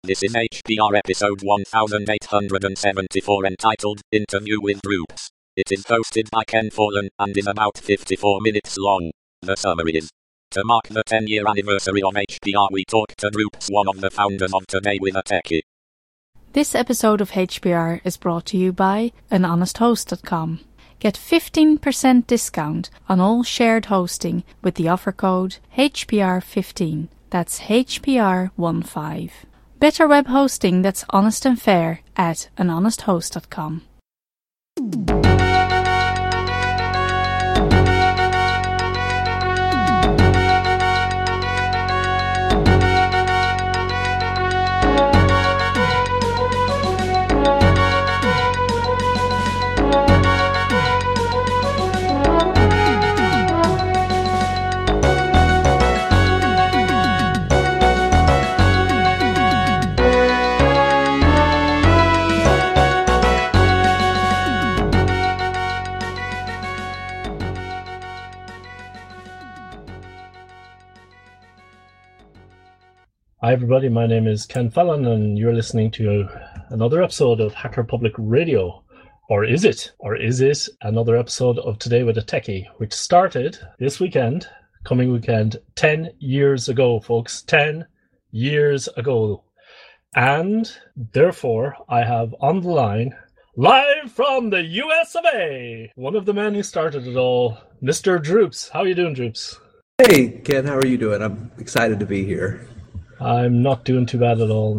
This is HPR episode 1874 entitled Interview with Droops. It is hosted by Ken Forlan and is about 54 minutes long. The summary is: to mark the 10-year anniversary of HPR, we talked to Droops, one of the founders of Today with a Techie. This episode of HPR is brought to you by anhonesthost.com. Get 15% discount on all shared hosting with the offer code HPR15. That's HPR15. Better web hosting that's honest and fair at anhonesthost.com. Hi everybody, my name is Ken Fallon and you're listening to another episode of Hacker Public Radio. Or is it? Or is it another episode of Today with a Techie, which started this weekend, coming weekend, 10 years ago, folks. 10 years ago. And therefore, I have on the line, live from the US of A, one of the men who started it all, Mr. Droops. How are you doing, Droops? Hey, Ken, how are you doing? I'm excited to be here. I'm not doing too bad at all,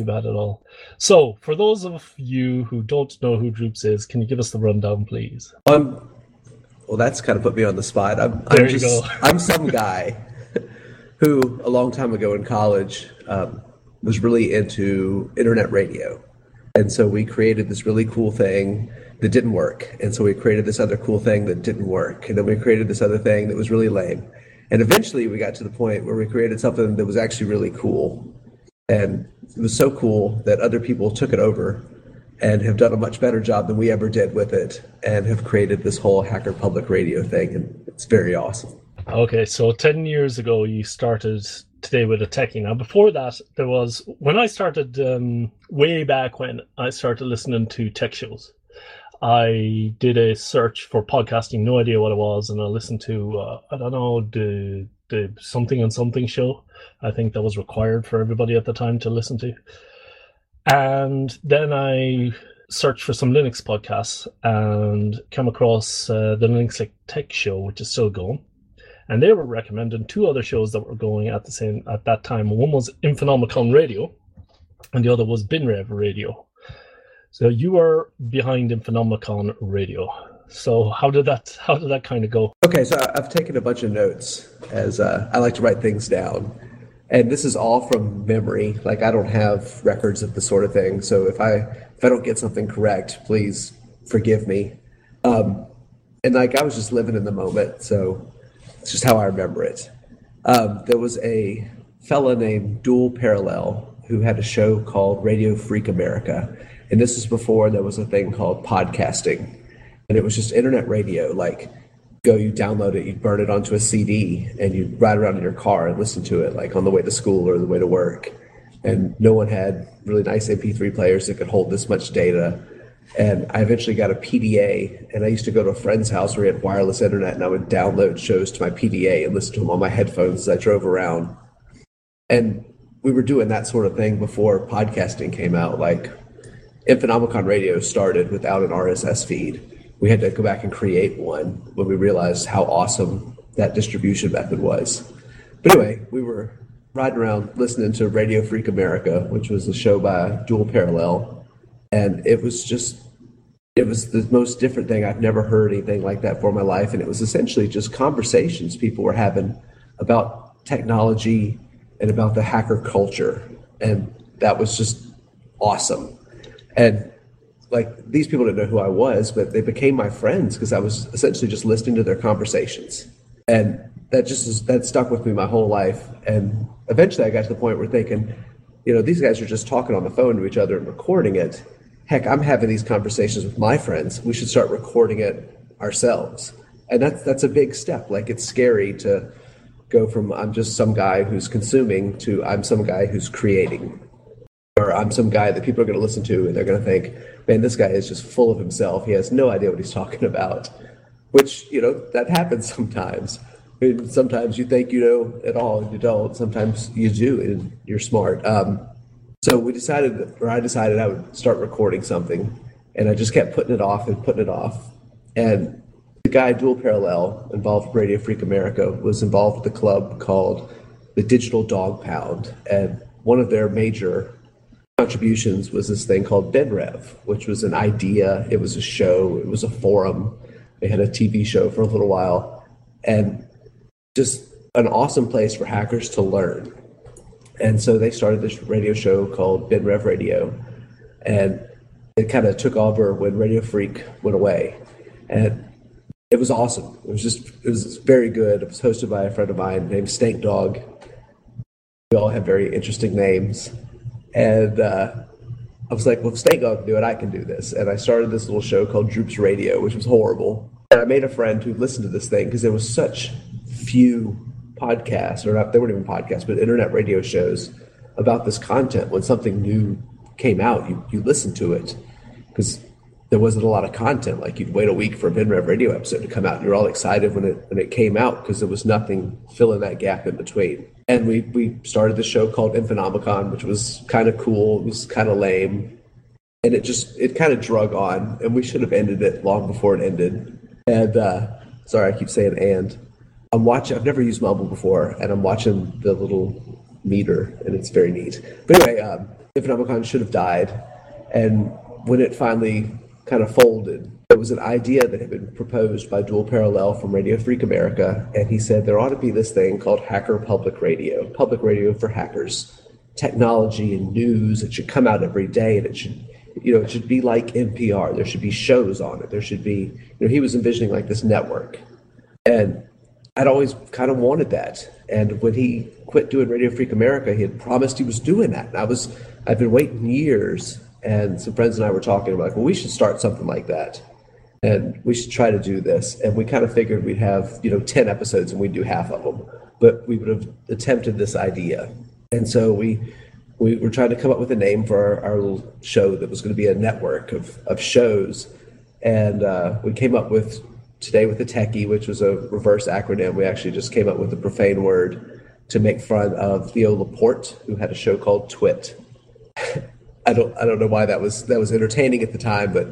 So, for those of you who don't know who Droops is, can you give us the rundown, please? Well, that's kind of put me on the spot. I'm some guy who, a long time ago in college, was really into internet radio. And so we created this really cool thing that didn't work. And so we created this other cool thing that didn't work. And then we created this other thing that was really lame. And eventually we got to the point where we created something that was actually really cool. And it was so cool that other people took it over and have done a much better job than we ever did with it and have created this whole Hacker Public Radio thing. And it's very awesome. Okay, so 10 years ago you started Today with a Techie. Now before that, when I started, way back when I started listening to tech shows, I did a search for podcasting, no idea what it was, and I listened to, the Something and Something show. I think that was required for everybody at the time to listen to. And then I searched for some Linux podcasts and came across the Linux Tech Show, which is still going. And they were recommending two other shows that were going at that time. One was Infonomicon Radio, and the other was BinRev Radio. So you were behind Infonomicon Radio. So how did that kind of go? Okay, so I've taken a bunch of notes as I like to write things down. And this is all from memory. Like, I don't have records of this sort of thing. So if I don't get something correct, please forgive me. And I was just living in the moment. So it's just how I remember it. There was a fella named Dual Parallel who had a show called Radio Freak America. And this is before there was a thing called podcasting. And it was just internet radio, like you download it, you'd burn it onto a CD, and you'd ride around in your car and listen to it, like on the way to school or the way to work. And no one had really nice MP3 players that could hold this much data. And I eventually got a PDA, and I used to go to a friend's house where he had wireless internet, and I would download shows to my PDA and listen to them on my headphones as I drove around. And we were doing that sort of thing before podcasting came out. Like, Infonomicon Radio started without an RSS feed. We had to go back and create one when we realized how awesome that distribution method was. But anyway, we were riding around listening to Radio Freak America, which was a show by Dual Parallel. And it was the most different thing. I've never heard anything like that for my life. And it was essentially just conversations people were having about technology and about the hacker culture. And that was just awesome. And like, these people didn't know who I was, but they became my friends because I was essentially just listening to their conversations. And that stuck with me my whole life. And eventually I got to the point where thinking, these guys are just talking on the phone to each other and recording it. Heck, I'm having these conversations with my friends. We should start recording it ourselves. And that's a big step. Like, it's scary to go from I'm just some guy who's consuming to I'm some guy who's creating. or I'm some guy that people are going to listen to and they're going to think, man, this guy is just full of himself. He has no idea what he's talking about, which, that happens sometimes. I mean, sometimes you think you know it all and you don't. Sometimes you do and you're smart. So I decided I would start recording something, and I just kept putting it off. And the guy, Dual Parallel, involved with Radio Freak America, was involved with a club called the Digital Dog Pound. And one of their major contributions was this thing called BenRev, which was an idea. It was a show. It was a forum. They had a TV show for a little while. And just an awesome place for hackers to learn. And so they started this radio show called BenRev Radio. And it kind of took over when Radio Freak went away. And it was awesome. It was very good. It was hosted by a friend of mine named Stank Dog. We all have very interesting names. And I was like, well, if Stank Dog can do it, I can do this. And I started this little show called Droops Radio, which was horrible. And I made a friend who listened to this thing because there was such few podcasts, or not, they weren't even podcasts, but internet radio shows about this content. When something new came out, you listened to it because there wasn't a lot of content. Like, you'd wait a week for a BenRev Radio episode to come out, and you're all excited when it came out because there was nothing filling that gap in between. And we started this show called Infonomicon, which was kind of cool. It was kind of lame, and it kind of drug on, and we should have ended it long before it ended. And sorry, I keep saying and. I've never used Mumble before, and I'm watching the little meter, and it's very neat. But anyway, Infonomicon should have died, and when it finally kind of folded, there was an idea that had been proposed by Dual Parallel from Radio Freak America, and he said there ought to be this thing called Hacker Public Radio for hackers, technology and news. It should come out every day, and it should be like NPR. There should be shows on it. There should be, he was envisioning like this network, and I'd always kind of wanted that. And when he quit doing Radio Freak America, he had promised he was doing that. And I've been waiting years, and some friends and I were talking about, well, we should start something like that. And we should try to do this. And we kind of figured we'd have, 10 episodes and we'd do half of them. But we would have attempted this idea. And so we were trying to come up with a name for our little show that was going to be a network of shows. And we came up with Today with the Techie, which was a reverse acronym. We actually just came up with a profane word to make fun of Theo Laporte, who had a show called Twit. I don't know why that was entertaining at the time, but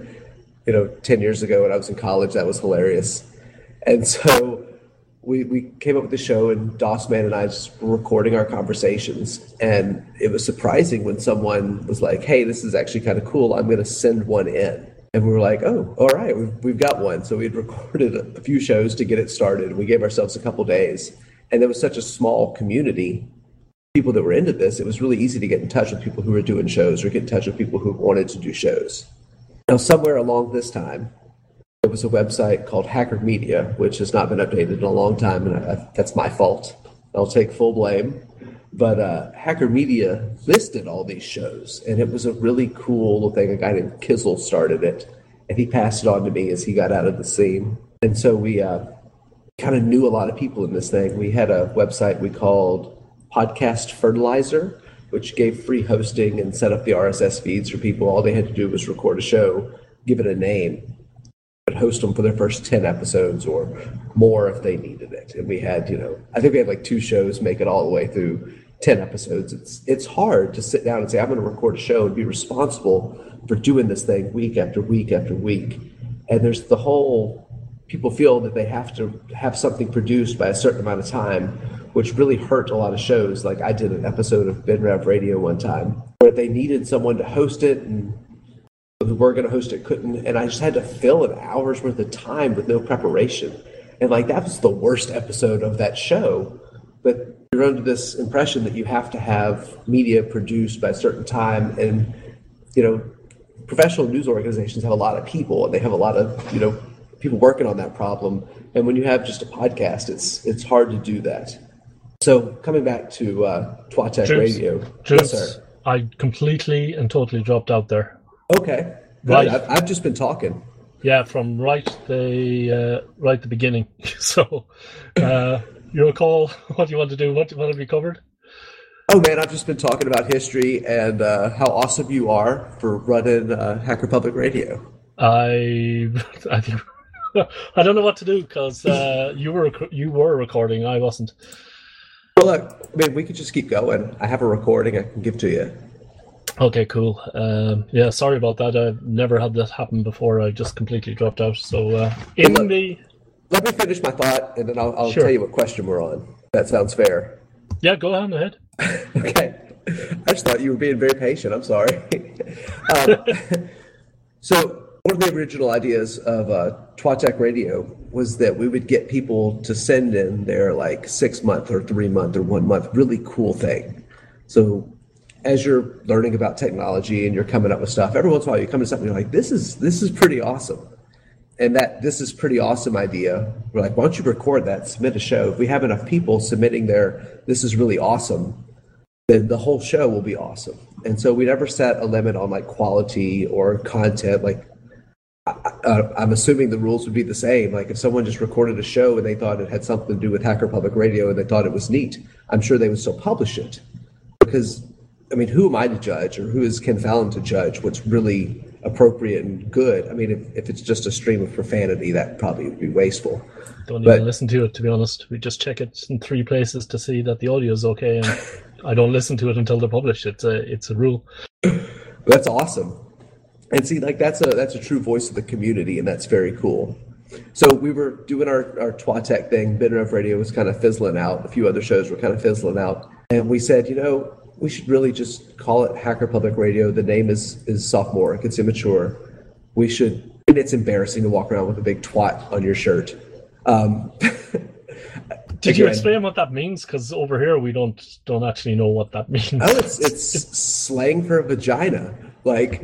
10 years ago when I was in college, that was hilarious. And so we came up with the show, and Dossman and I just were recording our conversations. And it was surprising when someone was like, hey, this is actually kind of cool. I'm going to send one in. And we were like, oh, all right, we've got one. So we had recorded a few shows to get it started. We gave ourselves a couple days. And there was such a small community, people that were into this, it was really easy to get in touch with people who were doing shows or get in touch with people who wanted to do shows. Now, somewhere along this time, there was a website called Hacker Media, which has not been updated in a long time, and that's my fault. I'll take full blame. But Hacker Media listed all these shows, and it was a really cool little thing. A guy named Kizzle started it, and he passed it on to me as he got out of the scene. And so we kind of knew a lot of people in this thing. We had a website we called Podcast Fertilizer, which gave free hosting and set up the RSS feeds for people. All they had to do was record a show, give it a name, and host them for their first 10 episodes or more if they needed it. And we had, I think we had like 2 shows make it all the way through 10 episodes. It's hard to sit down and say, I'm going to record a show and be responsible for doing this thing week after week after week. And there's the whole, people feel that they have to have something produced by a certain amount of time, which really hurt a lot of shows. Like I did an episode of BenRev Radio one time where they needed someone to host it, and who were going to host it couldn't. And I just had to fill an hour's worth of time with no preparation. And like, that was the worst episode of that show. But you're under this impression that you have to have media produced by a certain time. And, professional news organizations have a lot of people, and they have a lot of, people working on that problem. And when you have just a podcast, it's hard to do that. So coming back to Twatech Radio. Yes, sir. I completely and totally dropped out there. Okay. Right. I've just been talking. Yeah, from right the beginning. So, your call. What do you want to do? What have we covered? Oh man, I've just been talking about history and how awesome you are for running Hacker Public Radio. I think I don't know what to do because you were recording. I wasn't. Well, look, I mean, we could just keep going. I have a recording I can give to you. Okay, cool. Yeah, sorry about that. I've never had that happen before. I just completely dropped out. So Let me finish my thought, and then I'll Sure. tell you what question we're on. That sounds fair. Yeah, go on ahead. Okay. I just thought you were being very patient. I'm sorry. So one of the original ideas of Twatek Radio was that we would get people to send in their like 6 month or 3 month or 1 month really cool thing. So as you're learning about technology and you're coming up with stuff, every once in a while you come to something and you're like, this is pretty awesome. And that this is pretty awesome idea, we're like, why don't you record that, submit a show? If we have enough people submitting their this is really awesome, then the whole show will be awesome. And so we never set a limit on like quality or content. Like I'm assuming the rules would be the same. Like if someone just recorded a show and they thought it had something to do with Hacker Public Radio and they thought it was neat, I'm sure they would still publish it. Because, I mean, who am I to judge, or who is Ken Fallon to judge what's really appropriate and good? I mean, if it's just a stream of profanity, that probably would be wasteful. Don't even listen to it, to be honest. We just check it in 3 places to see that the audio is okay, and I don't listen to it until they're published. It's a rule. That's awesome. And see, like that's a true voice of the community, and that's very cool. So we were doing our Twatek thing. BitRev Radio was kind of fizzling out. A few other shows were kind of fizzling out, and we said, we should really just call it Hacker Public Radio. The name is sophomoric. It's immature. We should. And it's embarrassing to walk around with a big twat on your shirt. Did you explain what that means? Because over here we don't actually know what that means. Oh, it's slang for vagina. Like,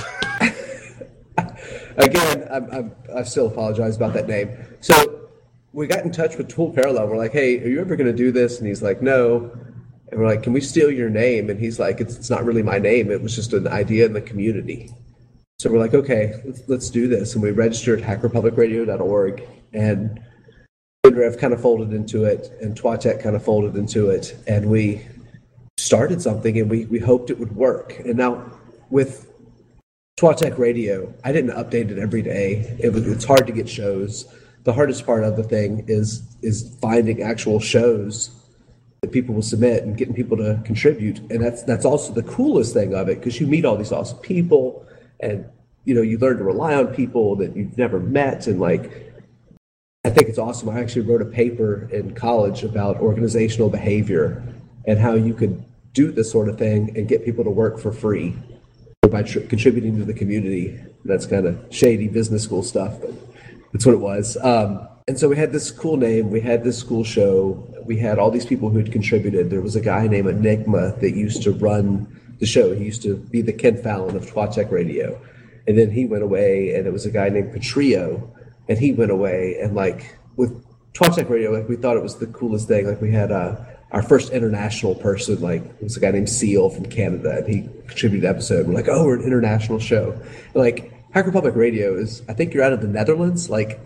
again, I still apologize about that name. So we got in touch with Tool Parallel. We're like, hey, are you ever going to do this? And he's like, no. And we're like, can we steal your name? And he's like, it's not really my name. It was just an idea in the community. So we're like, okay, let's do this. And we registered hackerpublicradio.org, and BitRev kind of folded into it, and Twatek kind of folded into it, and we started something, and we hoped it would work. And now with Twatek Radio, I didn't update it every day. It's hard to get shows. The hardest part of the thing is finding actual shows that people will submit and getting people to contribute. And that's also the coolest thing of it, because you meet all these awesome people, and you learn to rely on people that you've never met. And like, I think it's awesome. I actually wrote a paper in college about organizational behavior and how you could do this sort of thing and get people to work for free by contributing to the community. That's kind of shady business school stuff, but that's what it was. And so we had this cool name. We had this cool show. We had all these people who had contributed. There was a guy named Enigma that used to run the show. He used to be the Ken Fallon of Twatek Radio. And then he went away, and it was a guy named Patrio, and he went away. And like with Twatek Radio, like we thought it was the coolest thing. Like we had our first international person, like it was a guy named Seal from Canada, and he contributed an episode. We're like, oh, we're an international show. And like Hacker Public Radio is, I think you're out of the Netherlands. Like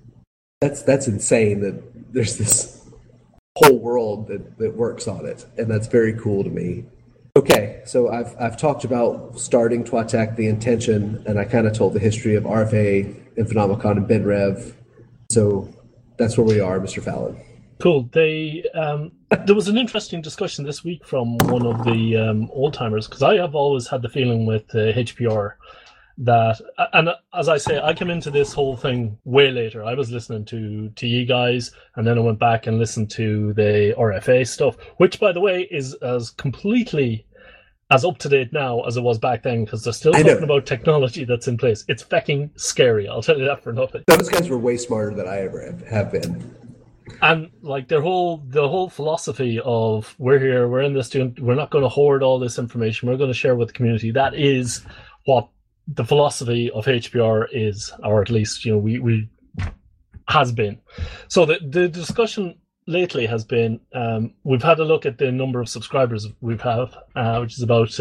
that's insane that there's this whole world that works on it, and that's very cool to me. Okay, so I've talked about starting Twatek, the intention, and I kind of told the history of RFA, Infonomicon, and BitRev. So that's where we are, Mr. Fallon. Cool. There was an interesting discussion this week from one of the old timers, because I have always had the feeling with HPR that, and as I say, I came into this whole thing way later. I was listening to you guys, and then I went back and listened to the RFA stuff, which, by the way, is as completely as up to date now as it was back then, because they're still talking about technology that's in place. It's fucking scary, I'll tell you that for nothing. Those guys were way smarter than I ever have been. And like the whole philosophy of we're here, we're in this, we're not going to hoard all this information, we're going to share with the community. That is what the philosophy of HPR is, or at least we has been. So the discussion lately has been, we've had a look at the number of subscribers we have, which is about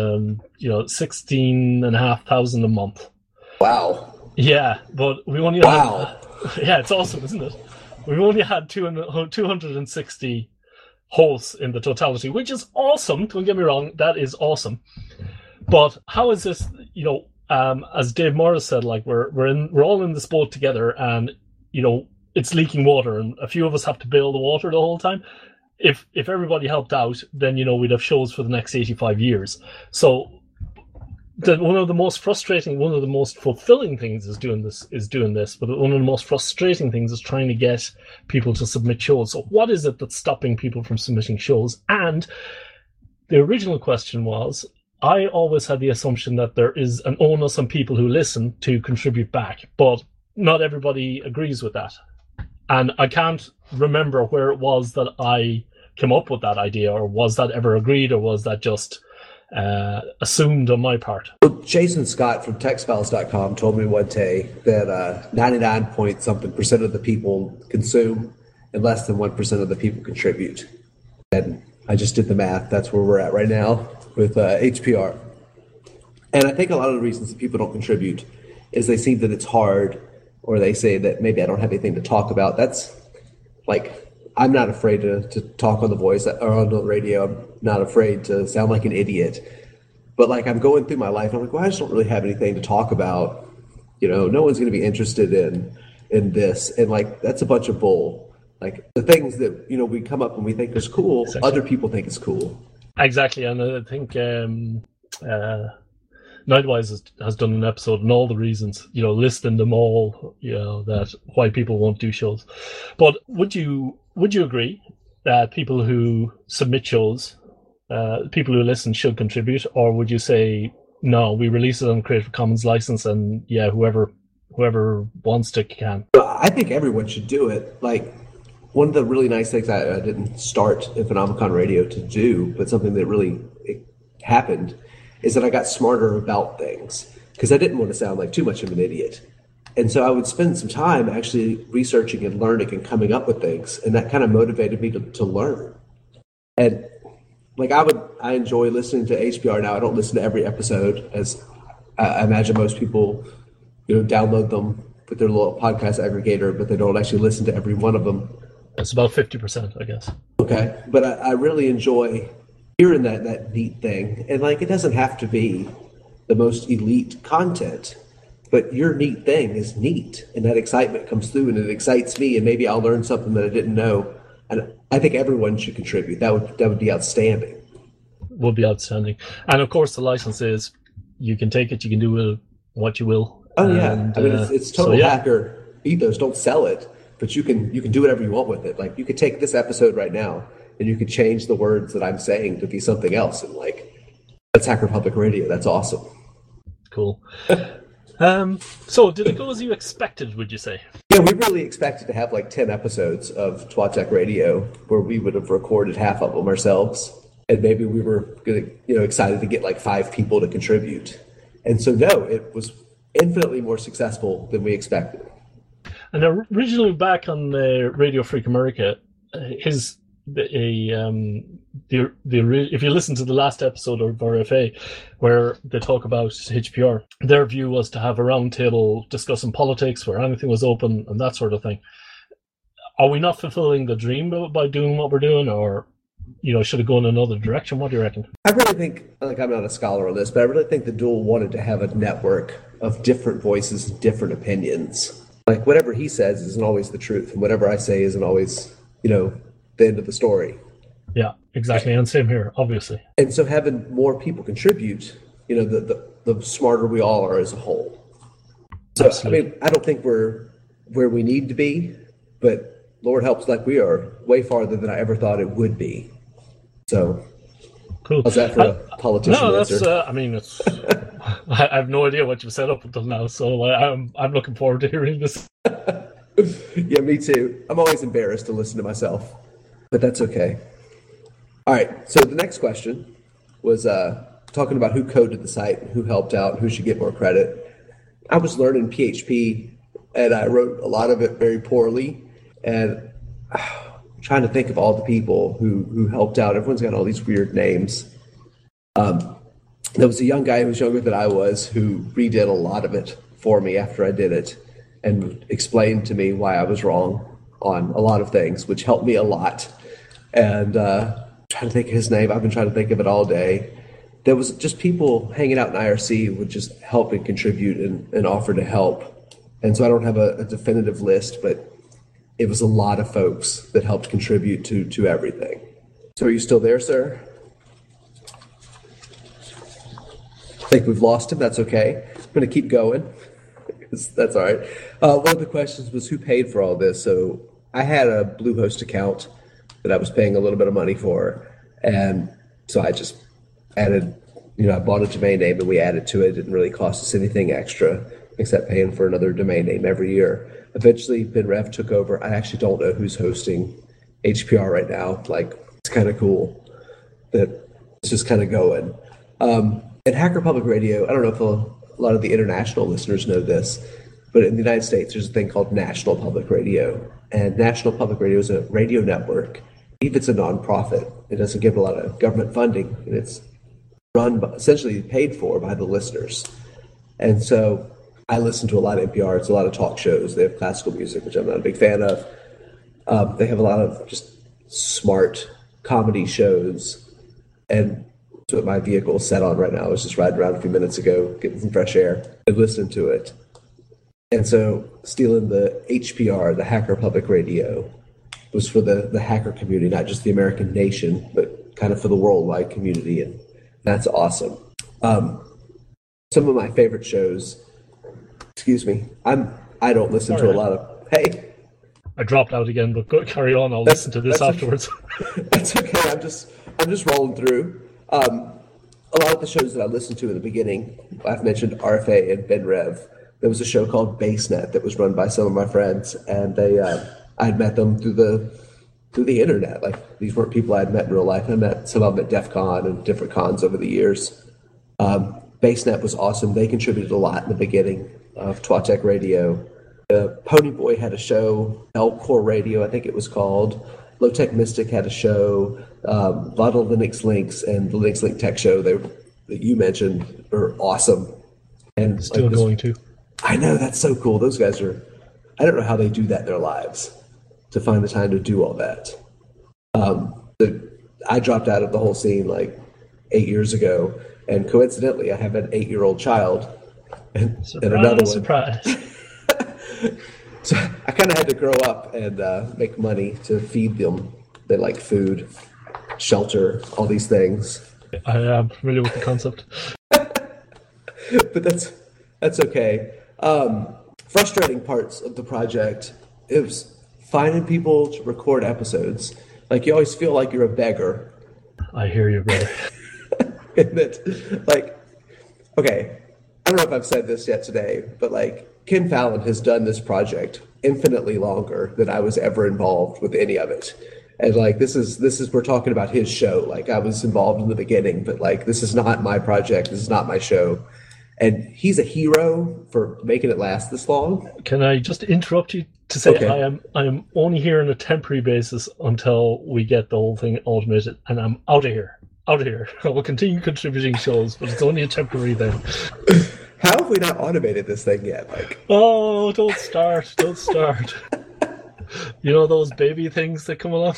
16,500 a month. Wow. Yeah, but we only yeah, it's awesome, isn't it? We've only had 260 hosts in the totality, which is awesome. Don't get me wrong, that is awesome. But how is this? As Dave Morris said, like we're all in this boat together, and it's leaking water, and a few of us have to bail the water the whole time. If everybody helped out, then we'd have shows for the next 85 years. So one of the most frustrating, one of the most fulfilling things is doing this, but one of the most frustrating things is trying to get people to submit shows. So what is it that's stopping people from submitting shows? And the original question was, I always had the assumption that there is an onus on people who listen to contribute back, but not everybody agrees with that. And I can't remember where it was that I came up with that idea, or was that ever agreed, or was that just assumed on my part? Well, Jason Scott from textfiles.com told me one day that 99 point something percent of the people consume and less than 1% of the people contribute. And I just did the math. That's where we're at right now with HPR. And I think a lot of the reasons that people don't contribute is they see that it's hard, or they say that maybe I don't have anything to talk about. That's like, I'm not afraid to talk on the voice or on the radio. I'm not afraid to sound like an idiot. But like, I'm going through my life, and I'm like, well, I just don't really have anything to talk about. No one's going to be interested in this. And like, that's a bunch of bull. Like the things that, we come up and we think is cool, exactly. Other people think is cool. Exactly. And I think Nightwise has done an episode on all the reasons, listing them all, that why people won't do shows. But would you agree that people who submit shows, people who listen should contribute, or would you say, no, we release it on Creative Commons license, and whoever wants to can? I think everyone should do it. Like, one of the really nice things I didn't start in Phenomicon Radio to do, but something that really happened, is that I got smarter about things, because I didn't want to sound like too much of an idiot. And so I would spend some time actually researching and learning and coming up with things, and that kind of motivated me to learn. And like, I enjoy listening to HPR now. I don't listen to every episode, as I imagine most people, download them with their little podcast aggregator, but they don't actually listen to every one of them. It's about 50%, I guess. Okay, but I really enjoy hearing that neat thing. And like, it doesn't have to be the most elite content, but your neat thing is neat, and that excitement comes through, and it excites me, and maybe I'll learn something that I didn't know. And I think everyone should contribute. That would be outstanding. Would be outstanding. And of course, the license is, you can take it, you can do what you will. Oh yeah, I mean, it's total hacker ethos. Don't sell it, but you can do whatever you want with it. Like, you could take this episode right now, and you could change the words that I'm saying to be something else, and like, that's Hacker Public Radio. That's awesome. Cool. So did it go as you expected, would you say? Yeah, we really expected to have like 10 episodes of Twat Tech Radio, where we would have recorded half of them ourselves, and maybe we were gonna, excited to get like 5 people to contribute. And so no, it was infinitely more successful than we expected. And originally, back on Radio Freak America, if you listen to the last episode of RFA, where they talk about HPR, their view was to have a roundtable discussing politics, where anything was open and that sort of thing. Are we not fulfilling the dream by doing what we're doing, or should it go in another direction? What do you reckon? I really think, like, I'm not a scholar on this, but I really think the Duel wanted to have a network of different voices, different opinions. Like, whatever he says isn't always the truth, and whatever I say isn't always, the end of the story. Yeah, exactly. And same here, obviously. And so having more people contribute, the smarter we all are as a whole. So, absolutely. I mean, I don't think we're where we need to be, but Lord helps, like, we are way farther than I ever thought it would be. So, cool. How's that for a politician answer? It's I have no idea what you've set up until now, so I'm looking forward to hearing this. Yeah, me too. I'm always embarrassed to listen to myself, but that's okay. All right, so the next question was talking about who coded the site, who helped out, who should get more credit. I was learning PHP, and I wrote a lot of it very poorly, and trying to think of all the people who helped out. Everyone's got all these weird names. There was a young guy who was younger than I was who redid a lot of it for me after I did it, and explained to me why I was wrong on a lot of things, which helped me a lot. and trying to think of his name. I've been trying to think of it all day. There was just people hanging out in IRC would just help and contribute and offer to help. And so I don't have a definitive list, but it was a lot of folks that helped contribute to everything. So are you still there, sir? I think we've lost him. That's okay. I'm going to keep going. That's all right. One of the questions was who paid for all this. So I had a Bluehost account that I was paying a little bit of money for. And so I just added, I bought a domain name and we added to it. It didn't really cost us anything extra except paying for another domain name every year. Eventually, BenRev took over. I actually don't know who's hosting HPR right now. It's kind of cool that it's just kind of going. At Hacker Public Radio, I don't know if a lot of the international listeners know this, but in the United States, there's a thing called National Public Radio. And National Public Radio is a radio network. If it's a nonprofit, it doesn't give a lot of government funding, and it's run, essentially paid for by the listeners. And so I listen to a lot of NPR. It's a lot of talk shows. They have classical music, which I'm not a big fan of. They have a lot of just smart comedy shows. And that's what my vehicle is set on right now. I was just riding around a few minutes ago, getting some fresh air and listening to it. And so stealing the HPR, the Hacker Public Radio, was for the hacker community, not just the American nation, but kind of for the worldwide community. And that's awesome. Some of my favorite shows, excuse me, I don't listen to a lot of, hey. I dropped out again, but go, carry on. I'll listen to this afterwards. That's okay. I'm just rolling through. A lot of the shows that I listened to in the beginning, I've mentioned RFA and BenRev. There was a show called BaseNet that was run by some of my friends, and I had met them through the internet. These weren't people I had met in real life. I met some of them at DEF CON and different cons over the years. BaseNet was awesome. They contributed a lot in the beginning of Twatech Radio. Ponyboy had a show, L-Core Radio, I think it was called. Low Tech Mystic had a show. A lot of Linux Links and the Linux Link Tech Show that you mentioned are awesome. And still going to. I know, that's so cool. Those guys are, I don't know how they do that in their lives to find the time to do all that. I dropped out of the whole scene 8 years ago, and coincidentally, I have an 8-year-old child and another one. Surprise. So I kind of had to grow up and make money to feed them. They like food, shelter, all these things. I am familiar with the concept. But that's okay. Frustrating parts of the project is finding people to record episodes. You always feel like you're a beggar. I hear you, brother. And that, okay, I don't know if I've said this yet today, but Ken Fallon has done this project infinitely longer than I was ever involved with any of it. And this is we're talking about his show. I was involved in the beginning, but this is not my project. This is not my show. And he's a hero for making it last this long. Can I just interrupt you to say okay. I am only here on a temporary basis until we get the whole thing automated, and I'm out of here. Out of here. I will continue contributing shows, but it's only a temporary thing. How have we not automated this thing yet? Oh, don't start. Don't start. You know those baby things that come along?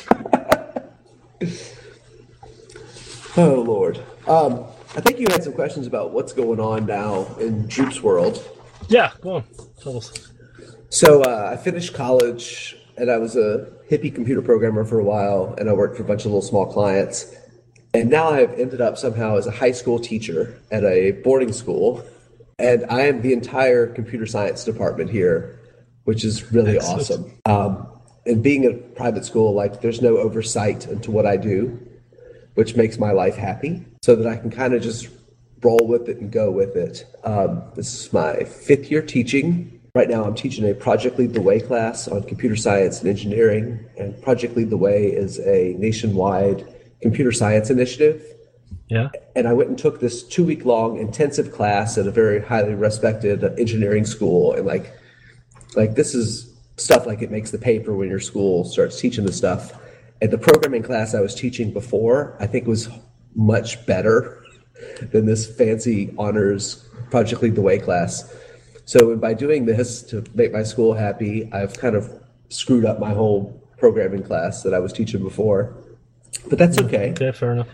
Oh, Lord. I think you had some questions about what's going on now in Droop's world. Yeah, go on. Tell us. So I finished college, and I was a hippie computer programmer for a while, and I worked for a bunch of little small clients. And now I've ended up somehow as a high school teacher at a boarding school. And I am the entire computer science department here, which is really awesome. And being a private school, there's no oversight into what I do, which makes my life happy, so that I can kind of just roll with it and go with it. This is my 5th year teaching. Right now I'm teaching a Project Lead the Way class on computer science and engineering. And Project Lead the Way is a nationwide computer science initiative. Yeah. And I went and took this 2-week-long intensive class at a very highly respected engineering school. And this is stuff it makes the paper when your school starts teaching this stuff. And the programming class I was teaching before, I think was much better than this fancy honors Project Lead the Way class. So by doing this to make my school happy, I've kind of screwed up my whole programming class that I was teaching before. but that's okay. Yeah, fair enough.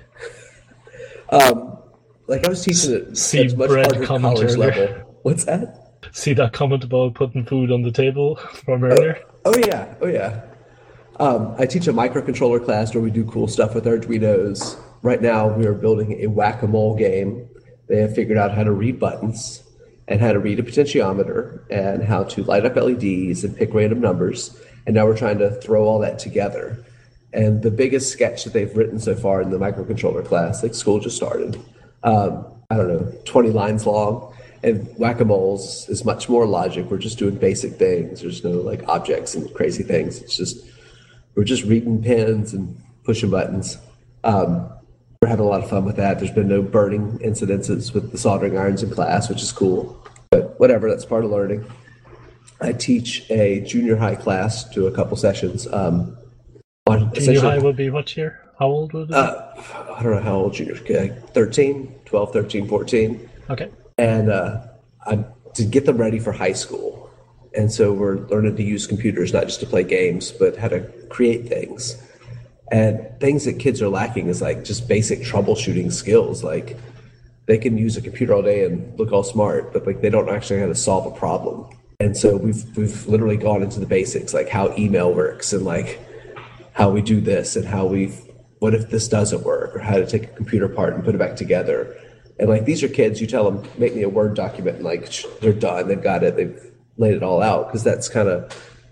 Like I was teaching it See at much Brett harder comment college earlier. level. What's that? See that comment about putting food on the table from earlier? Oh yeah. I teach a microcontroller class where we do cool stuff with Arduinos. Right now, we are building a whack-a-mole game. They have figured out how to read buttons and how to read a potentiometer and how to light up LEDs and pick random numbers. And now we're trying to throw all that together. And the biggest sketch that they've written so far in the microcontroller class, like school just started, I don't know, 20 lines long. And whack-a-moles is much more logic. We're just doing basic things. There's no like objects and crazy things. It's just, we're just reading pins and pushing buttons. We're having a lot of fun with that. There's been no burning incidences with the soldering irons in class, which is cool. But whatever, that's part of learning. I teach a junior high class to a couple sessions. Junior high would be what year? How old would it be? I don't know how old junior, 13, 12, 13, 14. Okay. And to get them ready for high school. And so we're learning to use computers, not just to play games, but how to create things. And things that kids are lacking is like just basic troubleshooting skills. Like they can use a computer all day and look all smart, but like they don't actually know how to solve a problem. And so we've literally gone into the basics, like how email works and like how we do this and what if this doesn't work, or how to take a computer apart and put it back together. And like these are kids, you tell them, make me a Word document, and like they're done, they've got it, they've laid it all out, because that's kind of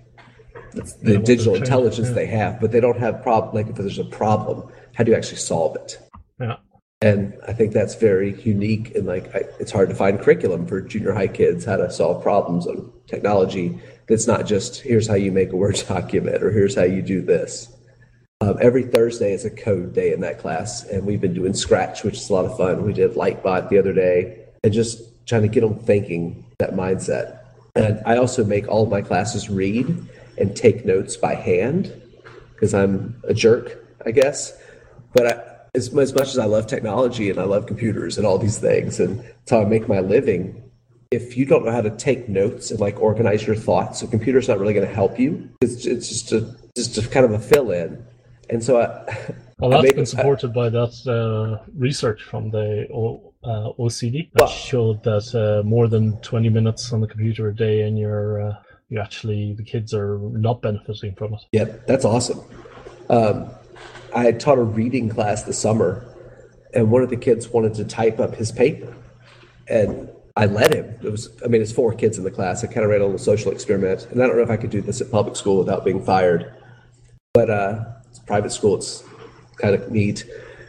the digital intelligence they have, but they don't have problem. Like if there's a problem, how do you actually solve it? Yeah. And I think that's very unique, and like it's hard to find curriculum for junior high kids how to solve problems on technology that's not just here's how you make a Word document or here's how you do this. Every Thursday is a code day in that class, and we've been doing Scratch, which is a lot of fun. We did Lightbot the other day, and just trying to get them thinking, that mindset. And I also make all of my classes read and take notes by hand, because I'm a jerk, I guess. But as much as I love technology and I love computers and all these things, and it's how I make my living, if you don't know how to take notes and like organize your thoughts, a computer's not really going to help you. It's just a kind of a fill-in. And so that's been supported by that research from the OCD that showed that more than 20 minutes on the computer a day, and the kids are not benefiting from it. Yeah, that's awesome. I taught a reading class this summer, and one of the kids wanted to type up his paper, and I let him. It's 4 kids in the class. I kind of ran a little social experiment, and I don't know if I could do this at public school without being fired, but it's private school. It's kind of neat.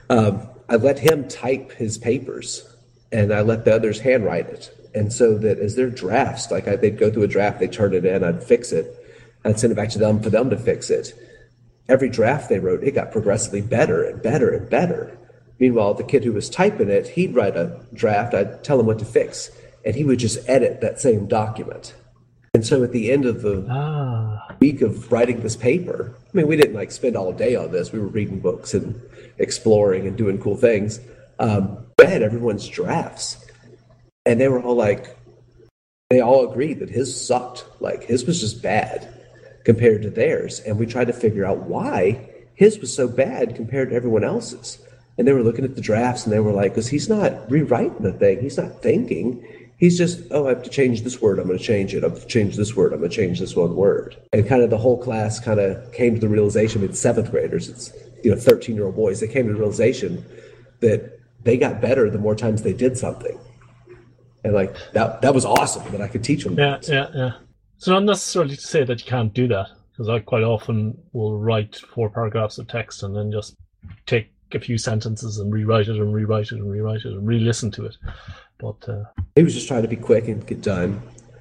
I let him type his papers, and I let the others handwrite it. And so that as their drafts, like they'd go through a draft, they'd turn it in, I'd fix it, I'd send it back to them for them to fix it. Every draft they wrote, it got progressively better and better and better. Meanwhile, the kid who was typing it, he'd write a draft, I'd tell him what to fix, and he would just edit that same document. And so at the end of the week of writing this paper, we didn't like spend all day on this. We were reading books and exploring and doing cool things. Read everyone's drafts. And they were all like, they all agreed that his sucked. Like his was just bad compared to theirs. And we tried to figure out why his was so bad compared to everyone else's. And they were looking at the drafts and they were like, because he's not rewriting the thing. He's not thinking. He's just, I have to change this word. I'm going to change it. I have to change this word. I'm going to change this one word. And kind of the whole class kind of came to the realization, it's 7th graders, it's 13-year-old boys. They came to the realization that they got better the more times they did something. And like that was awesome that I could teach them. Yeah. So not necessarily to say that you can't do that, because I quite often will write 4 paragraphs of text and then just take a few sentences and rewrite it and re-listen to it. But he was just trying to be quick and get done.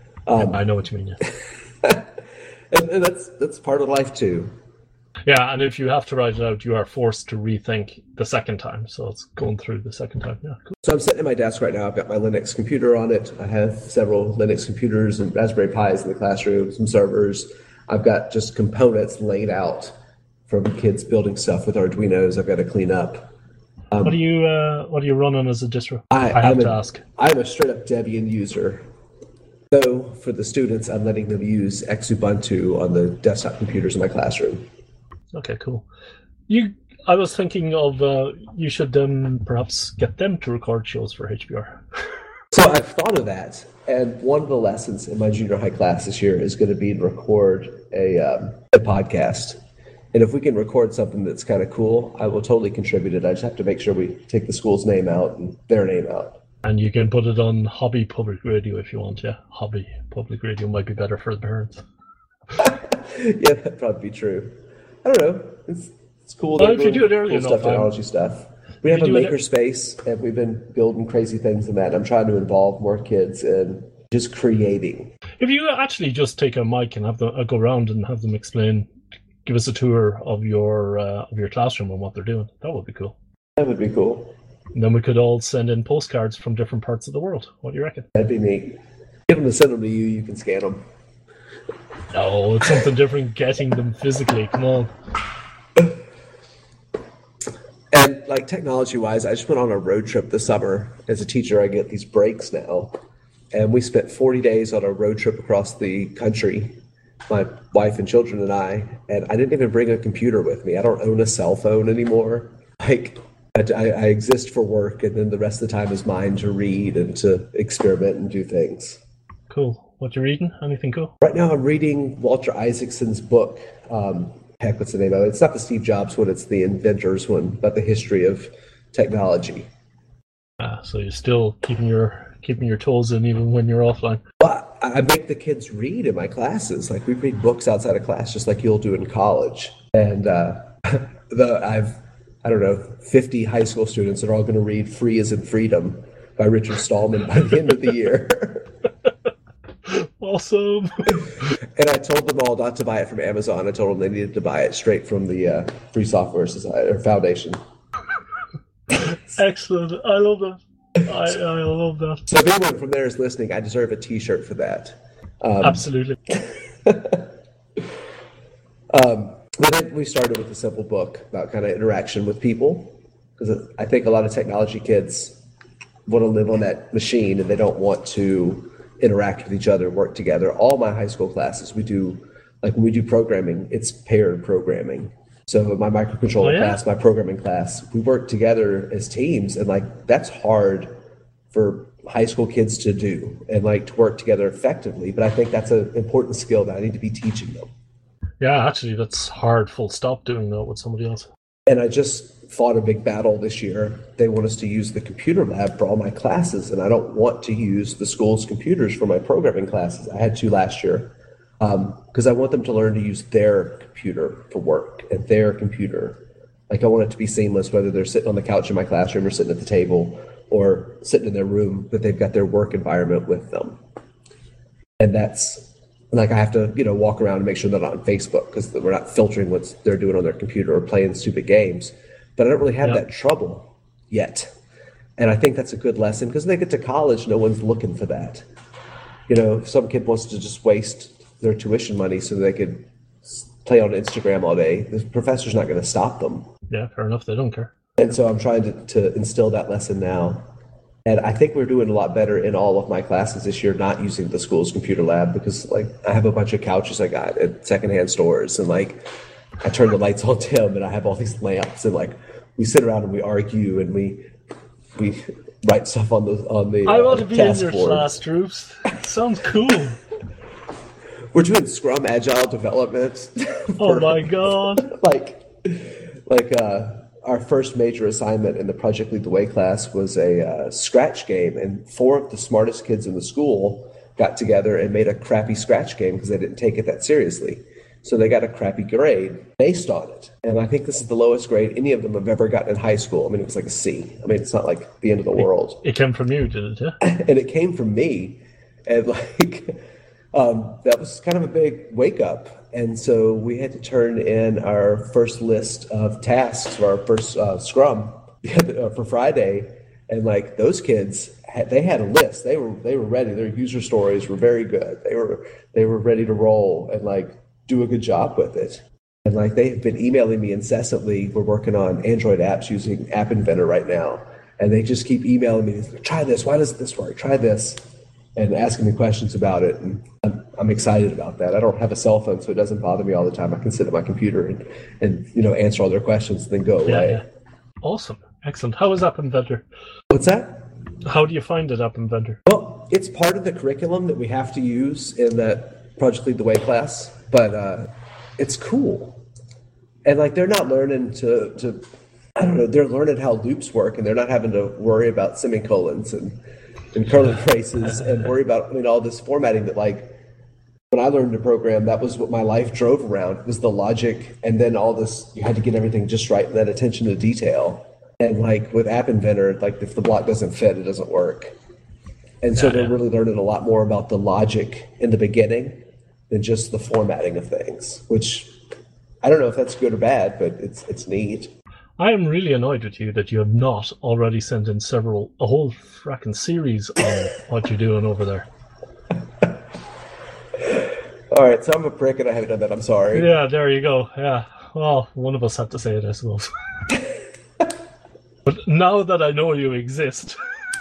I know what you mean. Yeah. and that's part of life too. Yeah, and if you have to write it out, you are forced to rethink the second time. So it's going through the second time. Yeah. Cool. So I'm sitting at my desk right now. I've got my Linux computer on it. I have several Linux computers and Raspberry Pis in the classroom, some servers. I've got just components laid out from kids building stuff with Arduinos. I've got to clean up. What are you running as a distro? I have to ask. I'm a straight up Debian user. So for the students, I'm letting them use Xubuntu on the desktop computers in my classroom. Okay, cool. I was thinking of you should perhaps get them to record shows for HBR. So I've thought of that, and one of the lessons in my junior high class this year is going to be to record a podcast. And if we can record something that's kind of cool, I will totally contribute it. I just have to make sure we take the school's name out and their name out. And you can put it on Hobby Public Radio if you want, yeah. Hobby Public Radio might be better for the parents. Yeah, that'd probably be true. I don't know. It's cool. Well, if you do it early enough, stuff, technology stuff. We have a maker space, and we've been building crazy things in that. I'm trying to involve more kids in just creating. If you actually just take a mic and have them go around and have them explain, give us a tour of your classroom and what they're doing, that would be cool. That would be cool. And then we could all send in postcards from different parts of the world. What do you reckon? That'd be neat. Get them to send them to you. You can scan them. No, it's something different getting them physically. Come on. And like technology-wise, I just went on a road trip this summer. As a teacher, I get these breaks now. And we spent 40 days on a road trip across the country, my wife and children and I didn't even bring a computer with me. I don't own a cell phone anymore. Like, I exist for work, and then the rest of the time is mine to read and to experiment and do things. Cool. What you reading? Anything cool? Right now I'm reading Walter Isaacson's book. What's the name of it? It's not the Steve Jobs one, it's the Inventors one, about the history of technology. So you're still keeping your toes in even when you're offline. Well, I make the kids read in my classes. Like, we read books outside of class just like you'll do in college. And I've 50 high school students that are all going to read Free as in Freedom by Richard Stallman by the end of the year. Awesome. And I told them all not to buy it from Amazon. I told them they needed to buy it straight from the Free Software Society or Foundation. Excellent. I love that. I love that. So if anyone from there is listening, I deserve a T-shirt for that. Absolutely. But then we started with a simple book about kind of interaction with people, because I think a lot of technology kids want to live on that machine and they don't want to interact with each other, work together. All my high school classes, we do, like when we do programming, it's paired programming. So my microcontroller class, my programming class, we work together as teams, and like that's hard for high school kids to do and like to work together effectively. But I think that's an important skill that I need to be teaching them. Yeah, actually, that's hard, full stop, doing that with somebody else. And I just fought a big battle this year. They want us to use the computer lab for all my classes, and I don't want to use the school's computers for my programming classes. I had to last year because I want them to learn to use their computer for work and their computer. Like, I want it to be seamless, whether they're sitting on the couch in my classroom or sitting at the table or sitting in their room, that they've got their work environment with them. And that's like, I have to, walk around and make sure they're not on Facebook because we're not filtering what they're doing on their computer or playing stupid games. But I don't really have that trouble yet. And I think that's a good lesson, because when they get to college, no one's looking for that. If some kid wants to just waste their tuition money so they could play on Instagram all day, the professor's not going to stop them. Yeah, fair enough. They don't care. And so I'm trying to instill that lesson now. And I think we're doing a lot better in all of my classes this year, not using the school's computer lab, because like I have a bunch of couches I got at secondhand stores, and like I turn the lights on dim and I have all these lamps, and like we sit around and we argue and we write stuff on the I want to be in your board. class, Troops. Sounds cool. We're doing Scrum Agile development. Oh my god. Our first major assignment in the Project Lead the Way class was a Scratch game, and 4 of the smartest kids in the school got together and made a crappy Scratch game because they didn't take it that seriously. So they got a crappy grade based on it. And I think this is the lowest grade any of them have ever gotten in high school. I mean, it was like a C. I mean, it's not like the end of the world. It came from you, did it? Yeah? And it came from me. And like, that was kind of a big wake up. And so we had to turn in our first list of tasks for our first Scrum for Friday. And like those kids, they had a list. They were ready. Their user stories were very good. They were ready to roll and like do a good job with it. And like they have been emailing me incessantly. We're working on Android apps using App Inventor right now. And they just keep emailing me, try this. Why doesn't this work? Try this. and asking me questions about it. And I'm excited about that. I don't have a cell phone, so it doesn't bother me all the time. I can sit at my computer and answer all their questions and then go away. Yeah. Awesome. Excellent. How is App Inventor? What's that? How do you find it, App Inventor? Well, it's part of the curriculum that we have to use in that Project Lead the Way class, but it's cool. And like they're not learning to I don't know, they're learning how loops work, and they're not having to worry about semicolons and curly braces and worry about all this formatting that, like, when I learned to program, that was what my life drove around, was the logic, and then all this, you had to get everything just right, and that attention to detail. And like with App Inventor, like if the block doesn't fit, it doesn't work. And so they're really learning a lot more about the logic in the beginning than just the formatting of things, which I don't know if that's good or bad, but it's neat. I am really annoyed with you that you have not already sent in a whole fracking series on what you're doing over there. All right, so I'm a prick and I haven't done that. I'm sorry. Yeah, there you go. Yeah. Well, one of us had to say it, I suppose. But now that I know you exist,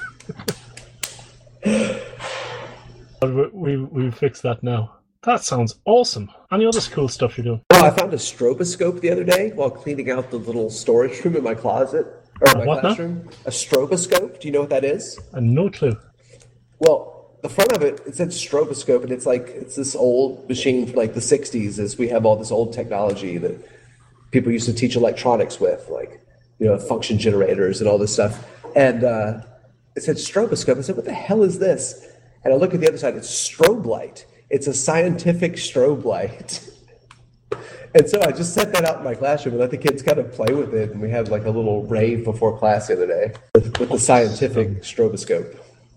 we fixed that now. That sounds awesome. Any other cool stuff you're doing? Well, I found a stroboscope the other day while cleaning out the little storage room in my closet, or my classroom. Now? A stroboscope. Do you know what that is? No clue. Well, the front of it said stroboscope, and it's this old machine from like the 60s, as we have all this old technology that people used to teach electronics with, like, function generators and all this stuff. And it said stroboscope. I said, what the hell is this? And I look at the other side, it's strobe light. It's a scientific strobe light. And so I just set that out in my classroom and let the kids kind of play with it. And we had like a little rave before class the other day with the scientific stroboscope.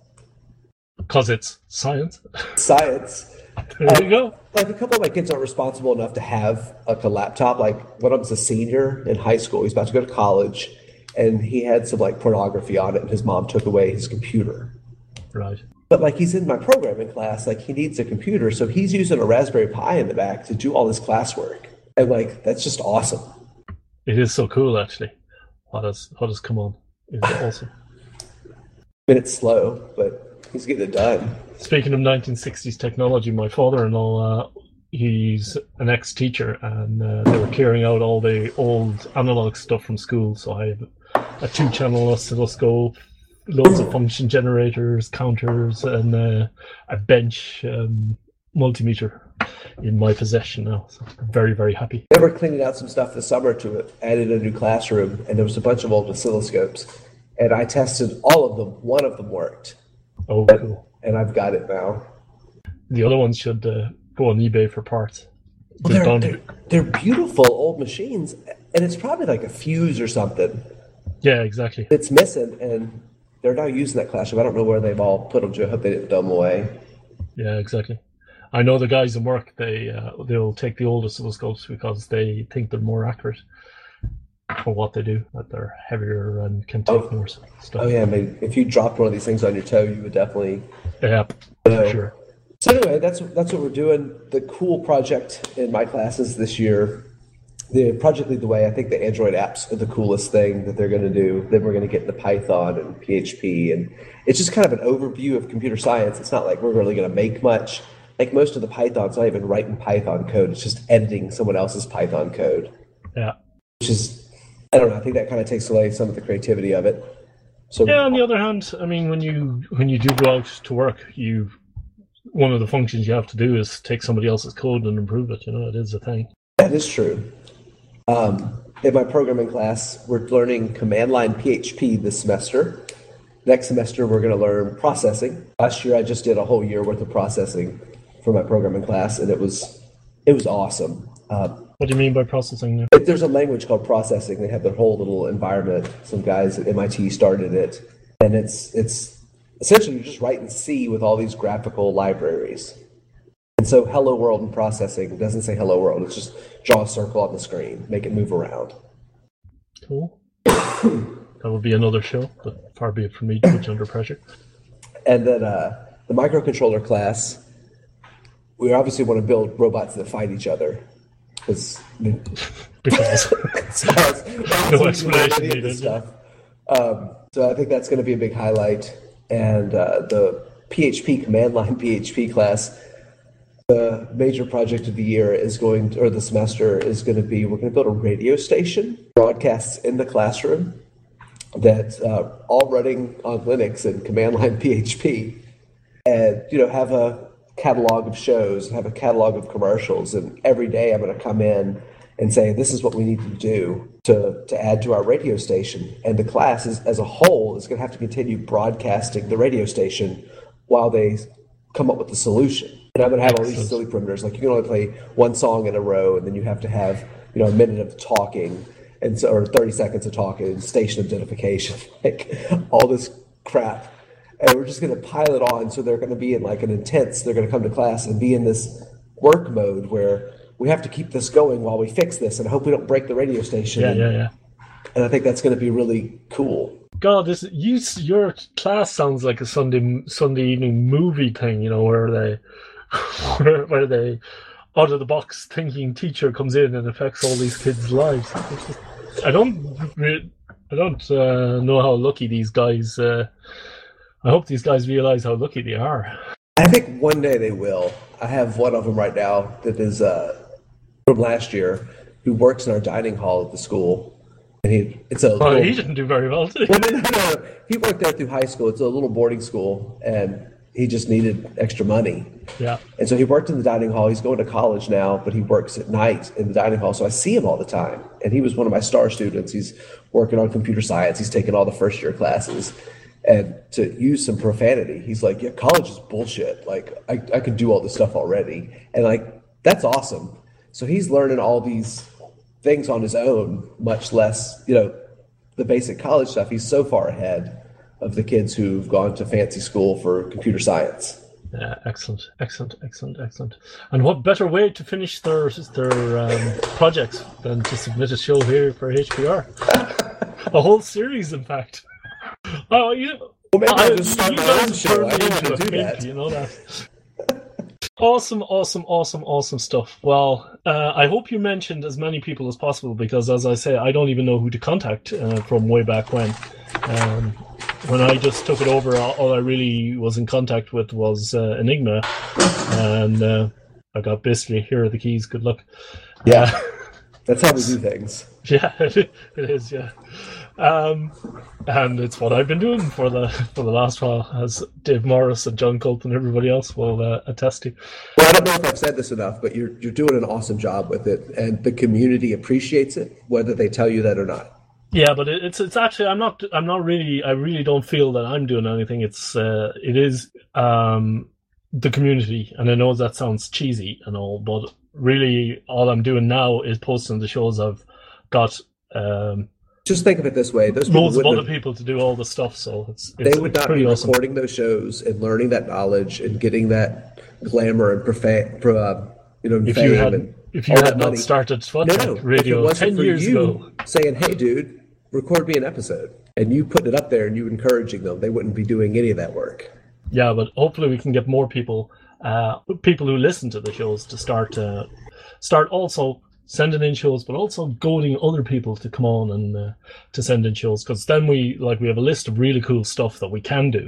Because it's science. Science. There you go. Like a couple of my kids aren't responsible enough to have like a laptop. Like one of them's a senior in high school. He's about to go to college. And he had some like pornography on it. And his mom took away his computer. Right. But like he's in my programming class, like he needs a computer, so he's using a Raspberry Pi in the back to do all this classwork, and like that's just awesome. It is so cool, actually. What has come on? It's awesome. I mean, it's slow, but he's getting it done. Speaking of 1960s technology, my father-in-law, he's an ex-teacher, and they were clearing out all the old analog stuff from school. So I have a 2-channel oscilloscope, loads of function generators, counters, and a bench multimeter in my possession now. So I'm very, very happy. They were cleaning out some stuff this summer to it, added a new classroom, and there was a bunch of old oscilloscopes. And I tested all of them. One of them worked. Oh, cool. And I've got it now. The other ones should go on eBay for parts. Well, they're beautiful old machines, and it's probably like a fuse or something. Yeah, exactly. It's missing, and they're now using that classroom. I don't know where they've all put them to. I hope they didn't throw them away. Yeah, exactly. I know the guys in work, they'll take the old oscilloscopes because they think they're more accurate for what they do, that they're heavier and can take more stuff. Oh, yeah. I mean, if you dropped one of these things on your toe, you would definitely... Yeah, for sure. So anyway, that's what we're doing. The cool project in my classes this year, the Project Lead the Way, I think the Android apps are the coolest thing that they're going to do. Then we're going to get into Python and PHP, and it's just kind of an overview of computer science. It's not like we're really going to make much. Like most of the Python's not even writing Python code. It's just editing someone else's Python code. Yeah. Which is, I don't know, I think that kind of takes away some of the creativity of it. So yeah, on the other hand, I mean, when you do go out to work, one of the functions you have to do is take somebody else's code and improve it. It is a thing. That is true. In my programming class, we're learning command line PHP this semester. Next semester, we're going to learn processing. Last year, I just did a whole year worth of processing for my programming class, and it was awesome. What do you mean by processing? There's a language called processing. They have their whole little environment. Some guys at MIT started it, and it's essentially you're just writing C with all these graphical libraries. And so hello world in processing doesn't say hello world. It's just draw a circle on the screen, make it move around. Cool. That would be another show, but far be it from me to put you under pressure. And then the microcontroller class, we obviously want to build robots that fight each other. Because no explanation needed. Stuff. So I think that's going to be a big highlight. And the PHP command line PHP class, the major project of the year or the semester is going to be, we're going to build a radio station, broadcasts in the classroom that's all running on Linux and command line PHP, and have a catalog of shows, have a catalog of commercials, and every day I'm going to come in and say, this is what we need to do to add to our radio station. And the class as a whole is going to have to continue broadcasting the radio station while they come up with the solution. And I'm going to have all these silly perimeters, like you can only play one song in a row, and then you have to have a minute of talking, or 30 seconds of talking, and station identification, like all this crap. And we're just going to pile it on, so they're going to be in they're going to come to class and be in this work mode where we have to keep this going while we fix this, and hope we don't break the radio station. Yeah. And I think that's going to be really cool. God, your class sounds like a Sunday evening movie thing, where they out of the box thinking teacher comes in and affects all these kids' lives. I don't know how lucky these guys. I hope these guys realize how lucky they are. I think one day they will. I have one of them right now that is from last year, who works in our dining hall at the school. And he didn't do very well, did he? Well, no. He worked there through high school. It's a little boarding school, and he just needed extra money. Yeah. And so he worked in the dining hall. He's going to college now, but he works at night in the dining hall. So I see him all the time. And he was one of my star students. He's working on computer science. He's taking all the first year classes. And to use some profanity, he's like, yeah, college is bullshit. Like, I can do all this stuff already. And that's awesome. So he's learning all these things on his own, much less, the basic college stuff. He's so far ahead of the kids who've gone to fancy school for computer science. Yeah, excellent. And what better way to finish their projects than to submit a show here for HPR? A whole series, in fact. Oh, maybe I'll just start my own show. I don't want to do that. You know that. Awesome stuff. Well, I hope you mentioned as many people as possible, because, as I say, I don't even know who to contact from way back when. When I just took it over, all I really was in contact with was Enigma, and I got basically, here are the keys, good luck. Yeah, that's how we do things. Yeah, it is, yeah. And it's what I've been doing for the last while, as Dave Morris and John Culp and everybody else will attest to. Well, I don't know if I've said this enough, but you're doing an awesome job with it, and the community appreciates it, whether they tell you that or not. Yeah, but it's actually, I'm not really, I really don't feel that I'm doing anything. It is the community, and I know that sounds cheesy and all, but really all I'm doing now is posting the shows I've got. Just think of it this way: those loads of other people to do all the stuff, so they would not be awesome. Recording those shows and learning that knowledge and getting that glamour and fame. If you had not started radio 10 years ago, saying, "Hey, dude, record me an episode," and you putting it up there and you encouraging them, they wouldn't be doing any of that work. Yeah, but hopefully we can get more people who listen to the shows to start also sending in shows, but also goading other people to come on and to send in shows, because then we have a list of really cool stuff that we can do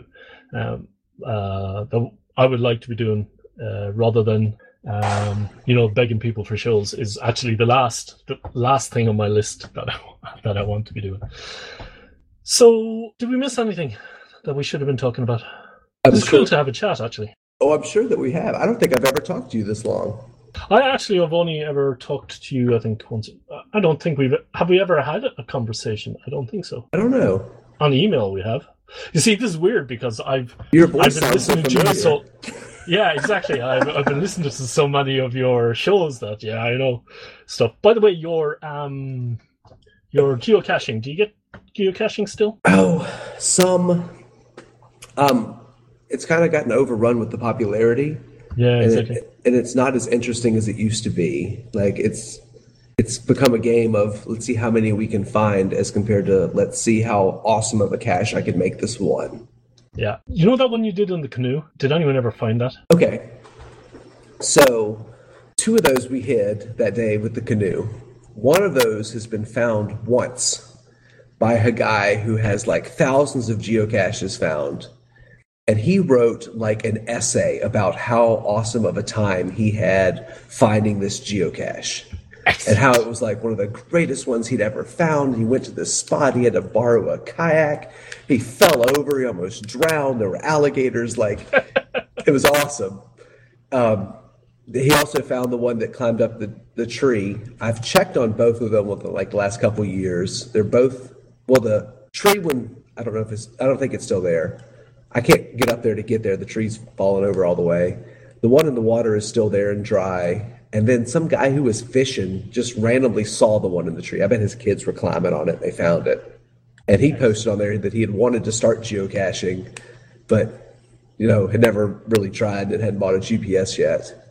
that I would like to be doing rather than begging people for shows is actually the last thing on my list that I want to be doing. So, did we miss anything that we should have been talking about? It's cool to have a chat, actually. Oh, I'm sure that we have. I don't think I've ever talked to you this long. I actually have only ever talked to you, I think, once. I don't think have we ever had a conversation? I don't think so. I don't know. On email we have. You see, this is weird because Your voice I've been listening to you so. Yeah, exactly. I've been listening to so many of your shows that I know stuff. By the way, your geocaching. Do you get geocaching still? Oh, some. It's kind of gotten overrun with the popularity. Yeah, exactly. And it's not as interesting as it used to be. Like it's become a game of let's see how many we can find as compared to let's see how awesome of a cache I can make this one. Yeah. You know that one you did in the canoe? Did anyone ever find that? Okay. So 2 of those we hid that day with the canoe. One of those has been found once by a guy who has like thousands of geocaches found. and he wrote like an essay about how awesome of a time he had finding this geocache. And how it was like one of the greatest ones he'd ever found. He went to this spot. He had to borrow a kayak. He fell over. He almost drowned. There were alligators. Like, it was awesome. He also found the one that climbed up the tree. I've checked on both of them within like the last couple of years. They're both, well, the tree one, I don't think it's still there. I can't get up there to get there. The tree's fallen over all the way. The one in the water is still there and dry. And then some guy who was fishing just randomly saw the one in the tree. I bet his kids were climbing on it. They found it. And he posted on there that he had wanted to start geocaching, but, had never really tried and hadn't bought a GPS yet.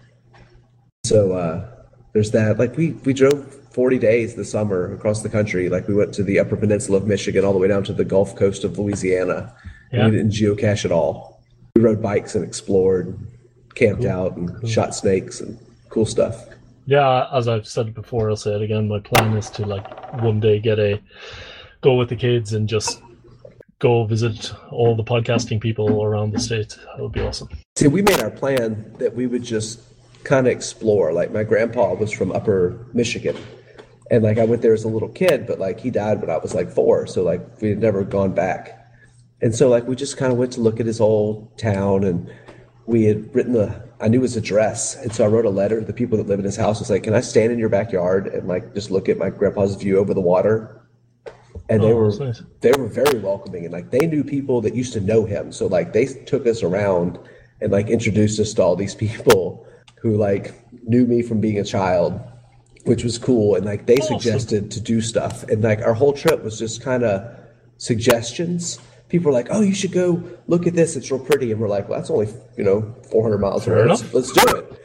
So there's that. Like, we drove 40 days this summer across the country. Like, we went to the Upper Peninsula of Michigan all the way down to the Gulf Coast of Louisiana. Yeah. And we didn't geocache at all. We rode bikes and explored, camped out and shot snakes and cool stuff. Yeah, as I've said before, I'll say it again. My plan is to one day go with the kids and just go visit all the podcasting people around the state. That would be awesome. See, we made our plan that we would just kind of explore. Like, my grandpa was from Upper Michigan, and I went there as a little kid, but he died when I was 4, so we had never gone back. And so we just kind of went to look at his old town, and we had I knew his address, and so I wrote a letter to the people that live in his house. It's can I stand in your backyard and just look at my grandpa's view over the water? And they were very welcoming, and they knew people that used to know him. So they took us around and introduced us to all these people who knew me from being a child, which was cool. And they suggested to do stuff, and our whole trip was just kind of suggestions. People were oh, you should go look at this. It's real pretty. And we're well, that's only, 400 miles away. Let's do it.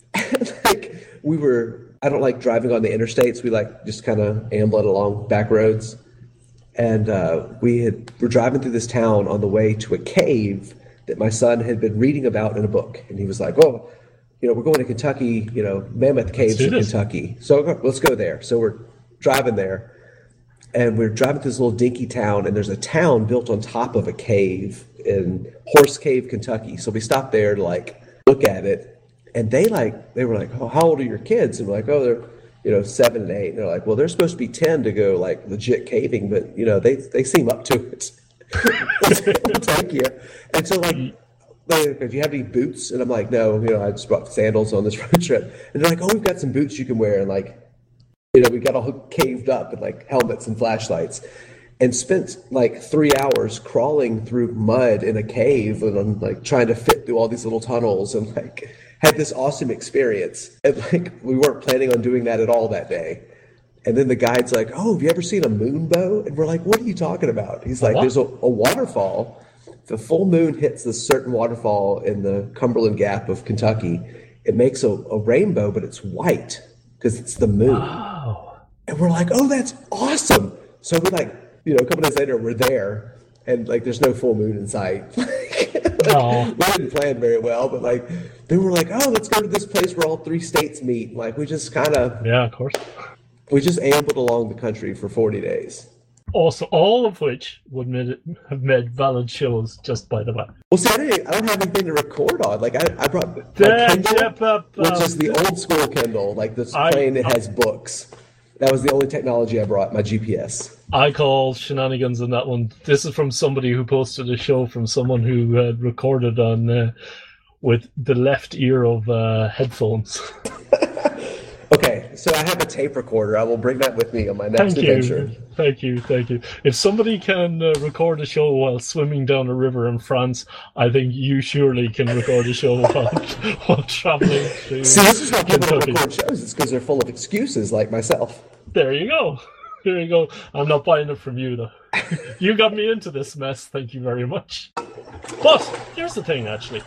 And, I don't like driving on the interstates. We just kind of ambling along back roads. And we're driving through this town on the way to a cave that my son had been reading about in a book. And he was oh, we're going to Kentucky, Mammoth Caves in Kentucky. So let's go there. So we're driving there. And we're driving through this little dinky town, and there's a town built on top of a cave in Horse Cave, Kentucky. So we stopped there to look at it, and they were oh, how old are your kids? And we're oh, they're 7 and 8. And they're well, they're supposed to be 10 to go legit caving, but they seem up to it. We'll take you. And so if you have any boots, and I'm no, I just brought sandals on this road trip. And they're oh, we've got some boots you can wear, and we got all caved up in helmets and flashlights, and spent 3 hours crawling through mud in a cave, and I'm trying to fit through all these little tunnels, and had this awesome experience. And we weren't planning on doing that at all that day. And then the guide's oh, have you ever seen a moonbow? And we're what are you talking about? He's there's a waterfall. The full moon hits this certain waterfall in the Cumberland Gap of Kentucky. It makes a rainbow, but it's white because it's the moon. Wow. And we're oh, that's awesome. So we're a couple days later, we're there, and there's no full moon in sight. We didn't plan very well, but then we're oh, let's go to this place where all 3 states meet. We just kind of, yeah, of course, we just ambled along the country for 40 days. Also, all of which would have made valid shows, just by the way. Well, see, I don't have anything to record on. I brought my Kindle, which is the old school Kindle, this plane that has books. That was the only technology I brought, my GPS. I call shenanigans on that one. This is from somebody who posted a show from someone who had recorded on with the left ear of headphones. Okay, so I have a tape recorder. I will bring that with me on my next adventure. Thank you. If somebody can record a show while swimming down a river in France, I think you surely can record a show while traveling to See, this is how people record shows. It's because they're full of excuses like myself. There you go. I'm not buying it from you, though. You got me into this mess. Thank you very much. But here's the thing, actually.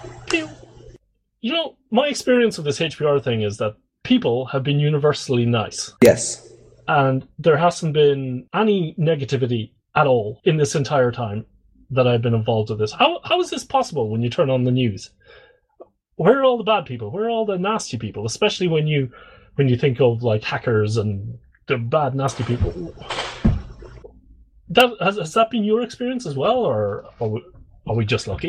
My experience with this HPR thing is that people have been universally nice. Yes. And there hasn't been any negativity at all in this entire time that I've been involved with this. How is this possible when you turn on the news? Where are all the bad people? Where are all the nasty people? Especially when you think of hackers and the bad, nasty people. Has that been your experience as well, or are we just lucky?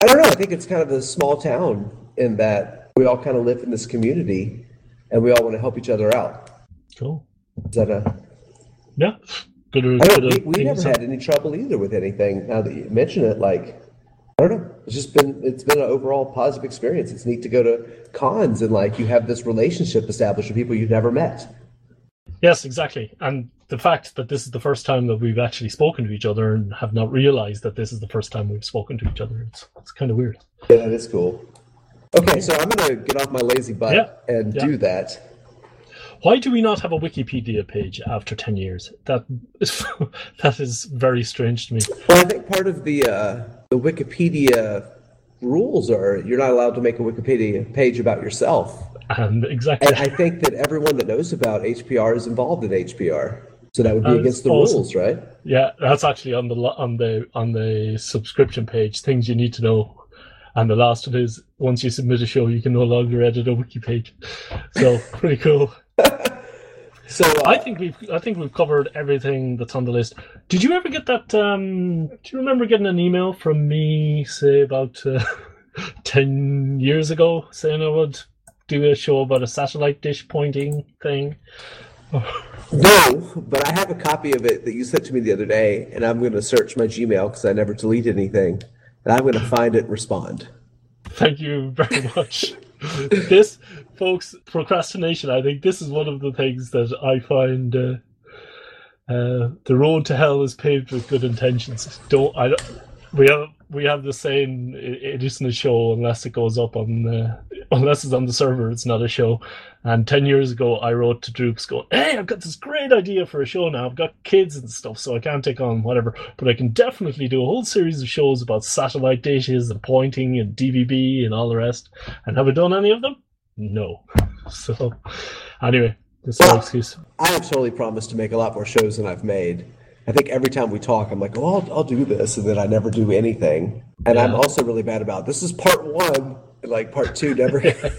I don't know. I think it's kind of a small town in that we all kind of live in this community and we all want to help each other out. Cool. Is that a... Yeah. We never had any trouble either with anything. Now that you mention it, like, I don't know. It's been an overall positive experience. It's neat to go to cons and like you have this relationship established with people you've never met. Yes, exactly. And the fact that this is the first time that we've actually spoken to each other and have not realized that this is the first time we've spoken to each other, it's kind of weird. Yeah, that is cool. Okay, so I'm going to get off my lazy butt and do that. Why do we not have a Wikipedia page after 10 years? That is very strange to me. Well, I think part of the Wikipedia rules are you're not allowed to make a Wikipedia page about yourself. Exactly. And I think that everyone that knows about HPR is involved in HPR. So that would be against the rules, right? Yeah, that's actually on the subscription page, things you need to know. And the last one is, once you submit a show, you can no longer edit a wiki page. So pretty cool. So I think we've covered everything that's on the list. Did you ever get that? Do you remember getting an email from me, say about 10 years ago, saying I would do a show about a satellite dish pointing thing? No, but I have a copy of it that you sent to me the other day, and I'm going to search my Gmail because I never delete anything, and I'm going to find it and respond. Thank you very much. This, folks, procrastination, I think this is one of the things that I find the road to hell is paved with good intentions. We have the saying, it isn't a show unless it goes up unless it's on the server, it's not a show. And 10 years ago, I wrote to Droops going, hey, I've got this great idea for a show now. I've got kids and stuff, so I can't take on whatever. But I can definitely do a whole series of shows about satellite dishes and pointing and DVB and all the rest. And have I done any of them? No. So, anyway, that's no excuse. I have totally promised to make a lot more shows than I've made. I think every time we talk, I'm like, oh, I'll do this, and then I never do anything. And I'm also really bad about, this is part one, and like part two never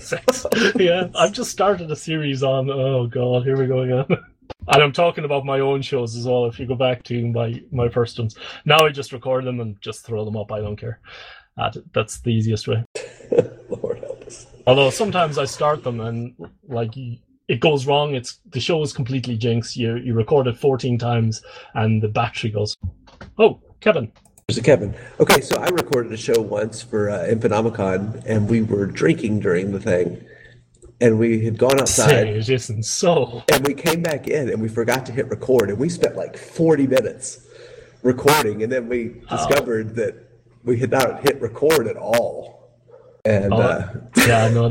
Yeah, I've just started a series on, oh God, here we go again. And I'm talking about my own shows as well, if you go back to my first ones. Now I just record them and just throw them up, I don't care. That's the easiest way. Lord help us. Although sometimes I start them and like it goes wrong. The show is completely jinxed. You record it 14 times and the battery goes. Oh, Kevin. There's a Kevin. Okay, so I recorded a show once for Infonomicon, and we were drinking during the thing, and we had gone outside. It isn't so. And we came back in, and we forgot to hit record, and we spent like 40 minutes recording, and then we discovered that we had not hit record at all. And yeah, no,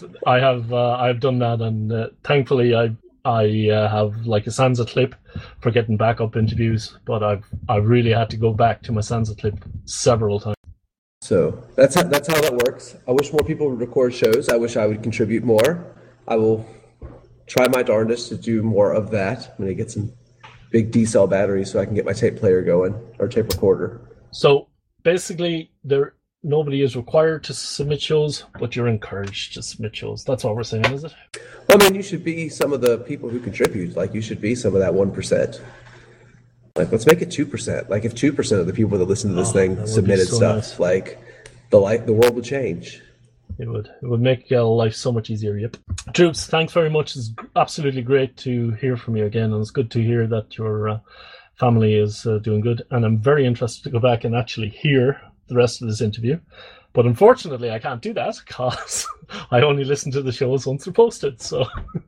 I've done that, and thankfully I have like a Sansa clip for getting backup interviews, but I've really had to go back to my Sansa clip several times. So that's how that works. I wish more people would record shows. I wish I would contribute more. I will try my darndest to do more of that. I'm going to get some big D-cell batteries so I can get my tape player going, or tape recorder. So basically, nobody is required to submit shows, but you're encouraged to submit shows. That's what we're saying, is it? Well, I mean, you should be some of the people who contribute. Like, you should be some of that 1%. Like, let's make it 2%. Like, if 2% of the people that listen to this thing submitted so stuff, nice. Like, the world would change. It would. It would make life so much easier, yep. Troops, thanks very much. It's absolutely great to hear from you again, and it's good to hear that your family is doing good. And I'm very interested to go back and actually hear the rest of this interview. But unfortunately, I can't do that because I only listen to the shows once they're posted. So,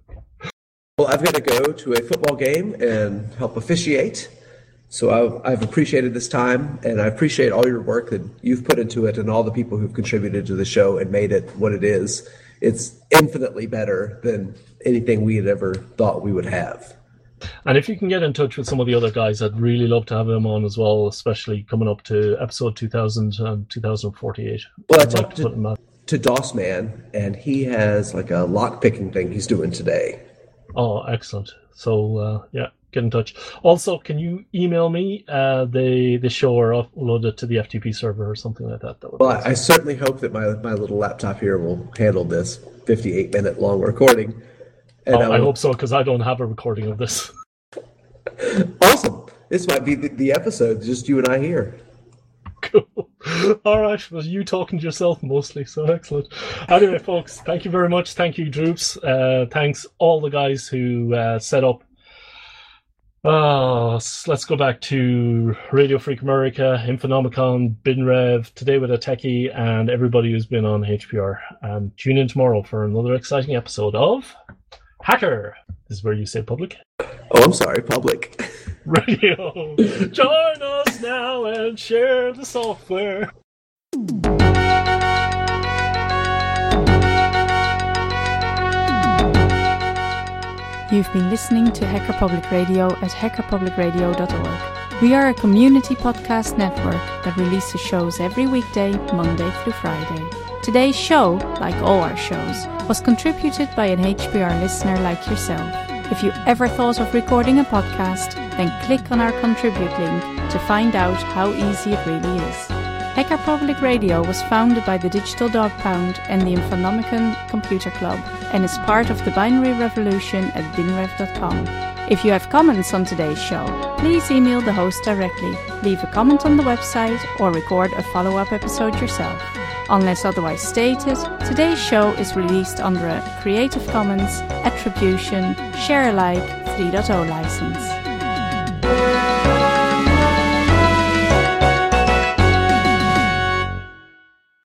well, I've got to go to a football game and help officiate. So I've appreciated this time, and I appreciate all your work that you've put into it and all the people who've contributed to the show and made it what it is. It's infinitely better than anything we had ever thought we would have. And if you can get in touch with some of the other guys, I'd really love to have them on as well, especially coming up to episode 2000 and 2048. Well, I talked to Dossman, and he has like a lock-picking thing he's doing today. Oh, excellent. So, yeah, get in touch. Also, can you email me the show or upload it to the FTP server or something like that? Well, I certainly hope that my little laptop here will handle this 58-minute long recording. And I hope so, because I don't have a recording of this. Awesome. This might be the episode, just you and I here. Cool. All right, well, you talking to yourself mostly, so excellent. Anyway, folks, thank you very much. Thank you, Droops. Thanks all the guys who set up. Let's go back to Radio Freak America, Infonomicon, BinRev, Today with a Techie, and everybody who's been on HPR. And tune in tomorrow for another exciting episode of Hacker. This is where you say public. Oh, I'm sorry, public. Radio. Join us now and share the software. You've been listening to Hacker Public Radio at hackerpublicradio.org. We are a community podcast network that releases shows every weekday, Monday through Friday. Today's show, like all our shows, was contributed by an HPR listener like yourself. If you ever thought of recording a podcast, then click on our contribute link to find out how easy it really is. Hacker Public Radio was founded by the Digital Dog Pound and the Infonomicon Computer Club and is part of the binary revolution at binrev.com. If you have comments on today's show, please email the host directly, leave a comment on the website, or record a follow-up episode yourself. Unless otherwise stated, today's show is released under a Creative Commons Attribution Share Alike 3.0 license.